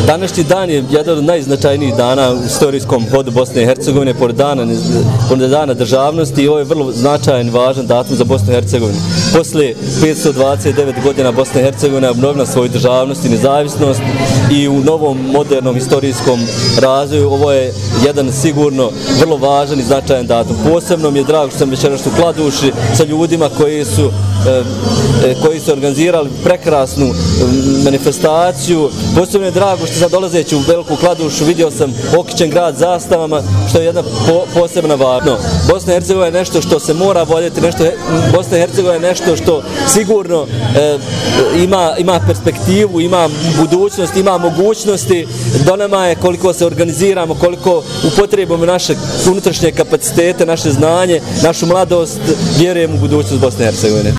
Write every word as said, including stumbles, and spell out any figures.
Današnji dan je jedan od najznačajnijih dana u istorijskom hodu Bosne i Hercegovine, pored dana, pored dana državnosti, i ovo je vrlo značajan i važan datum za Bosnu i Hercegovinu. Posle petsto dvadeset devet godina Bosna i Hercegovina je obnovila svoju državnost i nezavisnost i u novom modernom istorijskom razvoju ovo je jedan sigurno vrlo važan i značajan datum. Posebno mi je drago što sam večeras u Kladuši sa ljudima koji su koji su organizirali prekrasnu manifestaciju. Posebno je drago što sad dolazeći u Veliku Kladušu vidio sam okićen grad zastavama, što je jedna po, posebna važnost. Bosna i Hercegovina je nešto što se mora voljeti, nešto, Bosna i Hercegovina je nešto što sigurno e, ima, ima perspektivu, ima budućnost, ima mogućnosti. Do nama je koliko se organiziramo, koliko upotrijebimo naše unutrašnje kapacitete, naše znanje, našu mladost, vjerujem u budućnost Bosne i Hercegovine.